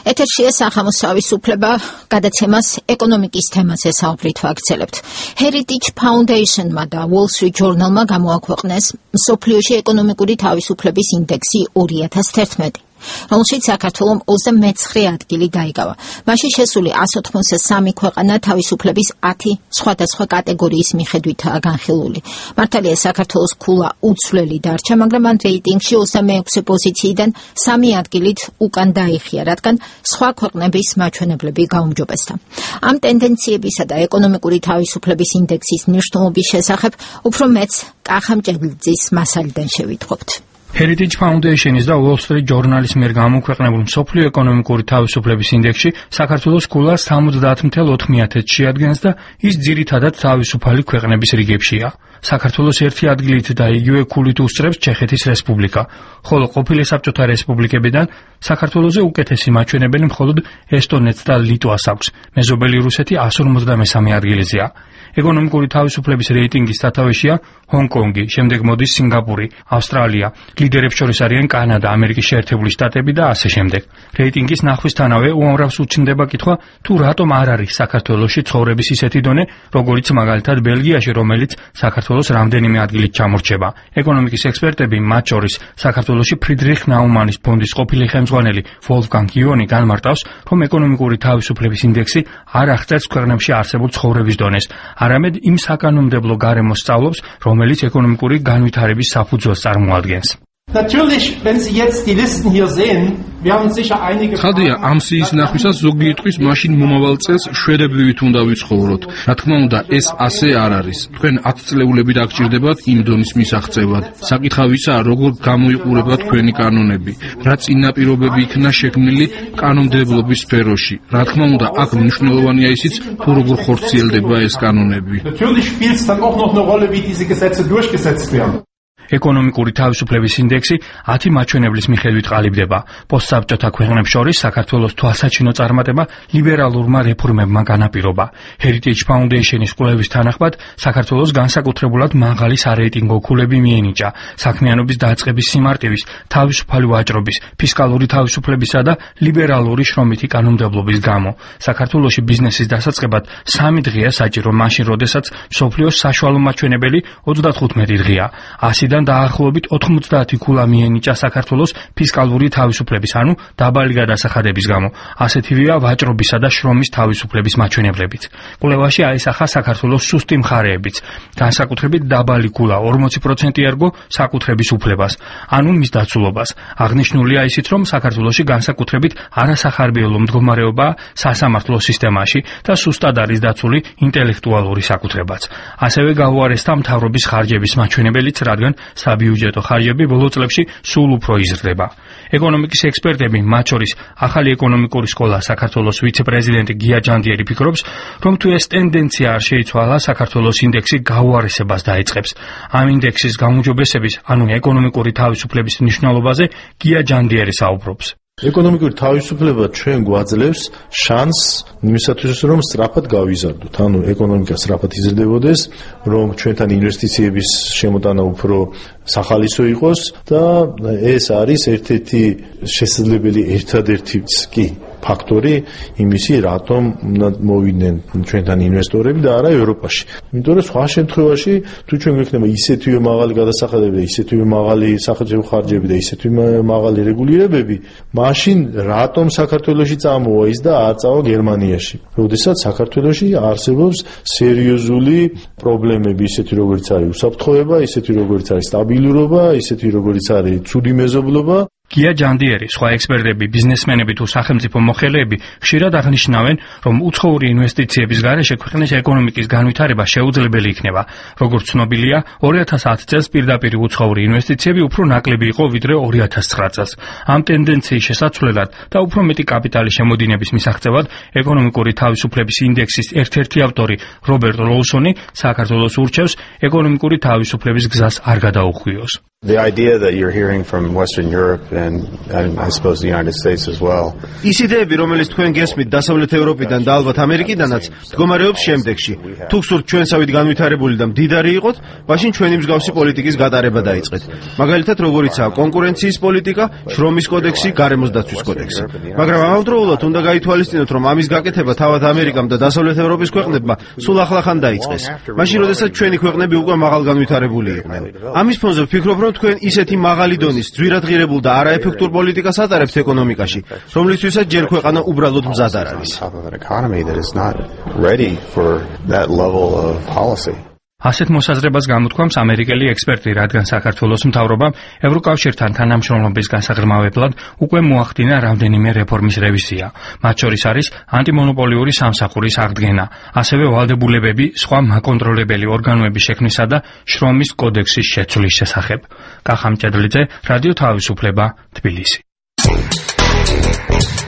ეთერშია სახამოს თავისუფლება, გადაცემას ეკონომიკის თემაზე საუბრით ვაგრძელებთ. Heritage Foundation-მა და Wall Street Journal-მა გამოაქვეყნეს მსოფლიოში ეკონომიკური თავისუფლების ინდექსი 2011, რომელშიც საქართველომ 29 ადგილი დაიკავა. მაშინ შესული 183 ქვეყანა თავისუფლების 10 სხვადასხვა კატეგორიის მიხედვითაა განხილული. მართალია საქართველოს ქულა უცვლელი დარჩა, მაგრამ ამ რეიტინგში 26 პოზიციიდან 3 ადგილით უკან დაიხია, რადგან სხვა ქვეყნების მაჩვენებლები გაუმჯობესდა. ამ ტენდენციებისა და ეკონომიკური თავისუფლების ინდექსის მნიშვნელობის შესახებ უფრო მეც კახა მჭედლიძის მასალიდან შევიტყობთ. Heritage Foundation-ის და Wall Street Journal-ის მიერ გამოქვეყნებულ მსოფლიო ეკონომიკური თავისუფლების ინდექსში საქართველოს ქულა 70.4-ით შეადგენს და ის ძირითადად თავისუფალი ქვეყნების რიგებშია. საქართველოს 1 ადგილით და იგივე ქულით უსწრებს ჩეხეთის რესპუბლიკა, ხოლო ყოფილი საბჭოთა რესპუბლიკებიდან საქართველოზე უკეთესი მაჩვენებელი მხოლოდ ესტონეთს და ლიტვას აქვს. მეზობელი რუსეთი 153 ადგილზეა. ეკონომიკური თავისუფლების რეიტინგის სათავეშია ჰონგ-კონგი, შემდეგ მოდის სინგაპური, ავსტრალია, ლიდერებს შორის არიან კანადა, ამერიკის შეერთებული შტატები და ასე შემდეგ. რეიტინგის ნახვისთანავე უამრავს უჩნდება კითხვა, თუ რატომ არ არის საქართველოში ცხოვრების ისეთი დონე, როგორიც მაგალითად ბელგიაში, რომელიც საქართველოს რამდენიმე ადგილით ჩამორჩება. ეკონომიკის ექსპერტები, მათ შორის საქართველოში ფრიდრიხ ნაუმანის ფონდის ყოფილი ხელმძღვანელი ვოლფგანგ იონი განმარტავს, რომ ეკონომიკური თავისუფლების ინდექსი არ აღწერს ქვეყნებში არსებულ ცხოვრების დონეს, არამედ იმ საკანონმდებლო გარემოს სწავლობს, რომელიც ეკონომიკური განვითარების საფუძველს წარმოადგენს. ხალხია ამ სიის ნახვისას ზოგი იტყვის მაშინ მომავალ წელს შვედებრივით უნდა ვიცხოვროთ. რა თქმა უნდა, ეს ასე არ არის. თქვენ 10 წლეულები დაგჭირდებათ იმ დონის მისაღწევად. საკითხავისა, როგორ გამოიყურება თქვენი კანონები, რა წინაპირობები იქნა შექმნილი კანონმდებლობის სფეროში. რა თქმა უნდა, აქ მნიშვნელოვანია ისიც, თუ როგორ ხორციელდება ეს კანონები. ეკონომიკური თავისუფლების ინდექსი 10 მაჩვენებლის მიხედვით ყალიბდება. პოსტსაბჭოთა ქვეყნებს შორის საქართველოს თვალსაჩინო წარმატება ლიბერალურმა რეფორმებმა განაპირობა. Heritage Foundation-ის კვლევის თანახმად, საქართველოს განსაკუთრებულად მაღალი სარეიტინგო ქულები მიენიჭა საქმიანობის დაწყების სიმარტივის, თავისუფალი ვაჭრობის, ფისკალური თავისუფლებისა და ლიბერალური შრომითი კანონმდებლობის გამო. საქართველოში ბიზნესის დასაწყებად 3 დღეა საჭირო, მაშინ როდესაც მსოფლიოს საშუალო მაჩვენებელი 35 დღეა. 100-დან დაახლოებით 90 ქულა მიენიჭა საქართველოს ფისკალური თავისუფლების, ანუ დაბალი გადასახადების გამო. ასეთივეა ვაჭრობისა და შრომის თავისუფლების მაჩვენებლებიც. კვლევაში აისახა საქართველოს სუსტი მხარეებიც. განსაკუთრებით დაბალი ქულა 40% ერგო საკუთრების უფლებას, ანუ მის დაცულობას. აღნიშნულია ისიც, რომ საქართველოში განსაკუთრებით არასახარბიელო მდგომარეობაა სასამართლო სისტემაში და სუსტად არის დაცული ინტელექტუალური საკუთრებაც. ასევე გაუარესდა მთავრობის ხარჯების მაჩვენებელიც, რადგან საბიუჯეტო ხარჯები ბოლო წლებში სულ უფრო იზრდება. ეკონომიკის ექსპერტები, მათ შორის ახალი ეკონომიკური სკოლა საქართველოს ვიცე-პრეზიდენტი გია ჯანდიერი ფიქრობს, რომ თუ ეს ტენდენცია არ შეიცვალა, საქართველოს ინდექსი გაუარესებას დაიწყებს. ამ ინდექსის გაუმჯობესების, ანუ ეკონომიკური თავისუფლების მნიშვნელობაზე გია ჯანდიერი საუბრობს. ეკონომიკური თავისუფლება ჩვენ გვაძლევს შანსს იმისათვის, რომ სწრაფად გავიზარდოთ, ანუ ეკონომიკა სწრაფად იზრდებოდეს, რომ ჩვენთან ინვესტიციების შემოტანა უფრო სახალისო იყოს და ეს არის ერთ-ერთი შესაძლებელი ერთადერთიც კი ფაქტორი იმისი, რატომ უნდა მოვიდნენ ჩვენთან ინვესტორები და არა ევროპაში. იმიტომ რომ სხვა შემთხვევაში თუ ჩვენ გვექნება ისეთივე მაღალი გადასახადები და ისეთივე მაღალი სახელმწიფო ხარჯები და ისეთივე მაღალი რეგულირებები, მაშინ რატომ საქართველოში წამოვა ის და არ წავა გერმანიაში? როდესაც საქართველოში არსებობს სერიოზული პრობლემები, ისეთი როგორიც არის უსაფრთხოება, ისეთი როგორიც არის სტაბილურობა, ისეთი როგორიც არის ცუდი მეზობლობა. გია ჯანდიერი, სხვა ექსპერტები, ბიზნესმენები თუ სახელმწიფო მოხელეები ხშირად აღნიშნავენ, რომ უცხოური ინვესტიციების გარეშე ქვეყნის ეკონომიკის განვითარება შეუძლებელი იქნება. როგორც ცნობილია, 2010 წელს პირდაპირ უცხოური ინვესტიციები უფრო ნაკლები იყო ვიდრე 2009 წელს. ამ ტენდენციის შესაცვლელად და უფრო მეტი კაპიტალის შემოდინების მისაღწევად ეკონომიკური თავისუფლების ინდექსის ერთ-ერთი ავტორი რობერტ ლოუსონი საქართველოს ურჩევს ეკონომიკური თავისუფლების გზას არ გადაუხვიოს. The idea that you're hearing from Western Europe and I suppose the United States as well. ის იდეები, რომელიც თქვენ გესმით დასავლეთ ევროპიდან და ალბათ ამერიკიდანაც, მდგომარეობს შემდეგში. თუ გსურთ ჩვენსავით განვითარებული და მდიდარი იყოთ, მაშინ ჩვენი მსგავსი პოლიტიკის გატარება დაიწყეთ. მაგალითად, როგორიცაა კონკურენციის პოლიტიკა, შრომის კოდექსი, გარემოს დაცვის კოდექსი. მაგრამ ამავდროულად უნდა გაითვალისწინოთ, რომ ამის გაკეთება თავად ამერიკამ და დასავლეთ ევროპის ქვეყნებმა სულ ახლახან დაიწყეს. მაშინ, როდესაც ჩვენი ქვეყნები უკვე მაღალ განვითარებული იყვნენ. ამის ფონზე ვფიქრობ, რომ თქვენ ისეთი მაღალი დონის ძვირადღირებულ და არაეფექტურ პოლიტიკას ატარებთ ეკონომიკაში, რომლისთვისაც ჯერ ქვეყანა უბრალოდ მზად არ არის. ასეთ მოსაზრებას გამოთქვამს ამერიკელი ექსპერტი, რადგან საქართველოს მთავრობამ ევროკავშირთან თანამშრომლობის გასაღრმავებლად უკვე მოახდინა რამდენიმე რეფორმის რევიზია. მათ შორის არის ანტიმონოპოლიური სამსახურის აღდგენა, ასევე ვალდებულებები სხვა მაკონტროლებელი ორგანოების შექმნისა და შრომის კოდექსის შეცვლის შესახებ. კახა მჭედლიძე, რადიო თავისუფლება, თბილისი.